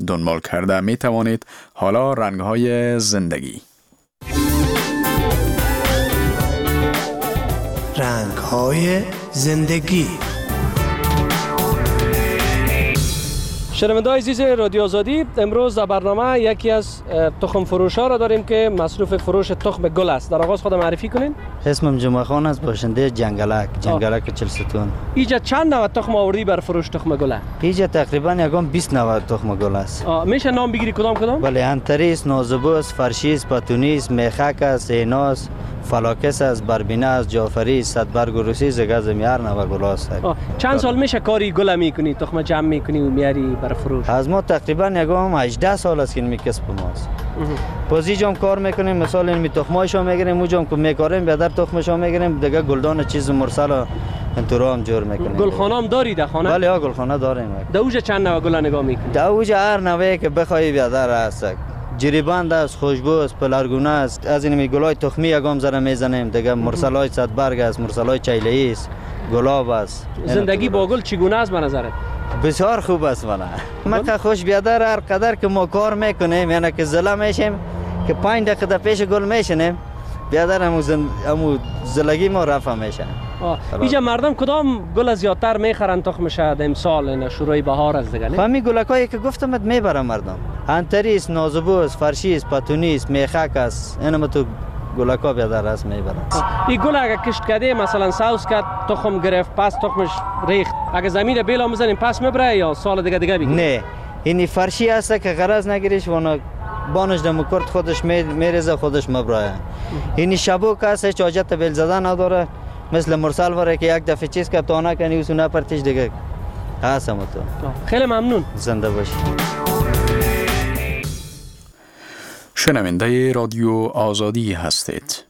دنبال کرده می توانید حالا رنگ‌های زندگی. رنگ‌های زندگی. شنونده‌های عزیز رادیو آزادی، امروز در برنامه یکی از تخم فروش‌ها را داریم که مصروف فروش تخم گل است. در آغاز خود معرفی کنین. اسمم جمعه خان است، باشنده جنگلک چلستون. اینجا چند نوع تخم آوردی بر فروش تخم گل؟ اینجا تقریبا یکم 20 نوع تخم گل است. میشه نام بگیری کدام؟ بله، انتریس، نازوبوس، فرشیس، پاتونیس، میخک است، ایناس، فلاکس است، بربینه است، جعفری، صدبرگ و روسی، زگازمی، هر نوع گل است. چند سال میشه کاری گل میکنی، تخم جمع میکنی و میاری بر فروش؟ از ما تقریبا یکم 18 سال است که میکسب ماست. پوزیجم کار میکنیم، مثلا این تخمایشو میگیریم، اونجام که میکاریم بیادر تخمشو میگیریم، دیگه گلدان چیز مرسل انطورا هم جور میکنیم. گلخانه هم داری در خانه؟ بله، گلخانه داریم. دوجا چند نوع گل نگاه میکنی؟ دوجا هر نوعی که بخوای بیادر هست. جریبند است، خوشبو است، پلارگونه است. از این گلای تخمی یگام زره میزنیم. دیگه مرسلای صدبرگ است، مرسلای چیله‌ای است، گلاب است. زندگی با گل چگونه است به نظرت؟ بسیار خوب است. من خوش بیادر هر قدر که ما کار میکنیم، یعنی که زله میشیم که 5 دقیقه پیش گل میشنیم، بیادر همو زلگی ما رفع میشه. اینجا مردم کدام گل زیادتر میخرن تخمش امسال؟ این شروع بهار است دیگه. همین گلکایی که گفتم میبرن مردم. انتریس، نازوبوس، فرشیس، پاتونیس، میخک است. اینم تو گلکا بیادر است میبرن. این گل اگه کشت کردی مثلا ساوس کرد، تخم گرفت، پس تخمش ریخت، اگه زمین بیلا میزنیم پس میبره یا سال دیگه بگیری؟ نه، این فرشی است که غرض نگیریش و بانش دم کرد خودش میریزه، خودش مبرایه. این شبوک است، هیچ حاجت بیل زدن نداره، مثل مرسل وره که یک دفعه چیز که تا نکنی و سونه پرتیش دیگه هستم تو. خیلی ممنون. زنده باشی. شنونده رادیو آزادی هستید.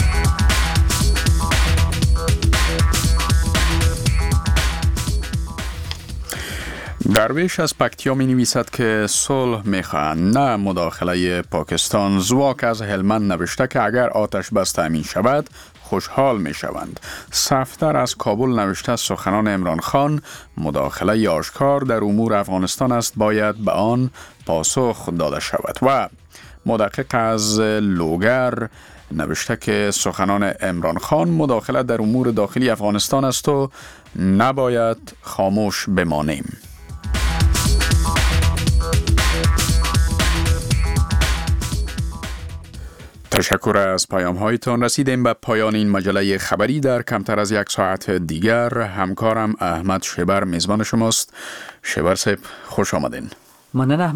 درویش از پکتیا می نویسد که صلح می خواهند، نه مداخله پاکستان. زواک از هلمند نوشته که اگر آتش بس تامین شود خوشحال می شوند. صفدر از کابل نوشته سخنان عمران خان مداخله آشکار در امور افغانستان است، باید به آن پاسخ داده شود. و مدقق از لوگر نوشته که سخنان عمران خان مداخله در امور داخلی افغانستان است و نباید خاموش بمانیم. تشکر از پیام هایتان. رسیدیم به پایان این مجله خبری. در کمتر از 1 ساعت دیگر همکارم احمد شبر میزبان شماست. شبر صاحب خوش آمدین.